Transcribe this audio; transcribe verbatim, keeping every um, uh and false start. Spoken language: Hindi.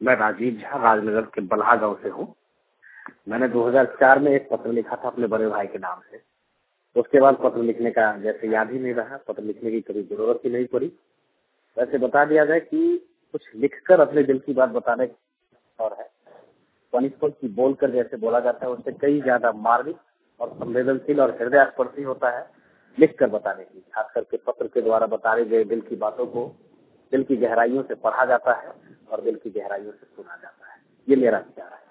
मैं राजीव झा राजनगर के बलहा गांव से हूँ। मैंने दो हज़ार चार में एक पत्र लिखा था अपने बड़े भाई के नाम से। उसके बाद पत्र लिखने का जैसे याद ही नहीं रहा, पत्र लिखने की कभी जरूरत ही नहीं पड़ी। वैसे बता दिया जाए कि कुछ लिखकर अपने दिल की बात बताने और है, पनिशमेंट की बोलकर जैसे बोला जाता है उससे कई ज्यादा मार्मिक और संवेदनशील और हृदयस्पर्शी होता है लिख कर बताने की। खास करके पत्र के द्वारा बताए गए दिल की बातों को दिल की गहराइयों से पढ़ा जाता है और दिल की गहराइयों से सुना जाता है। ये मेरा विचार है।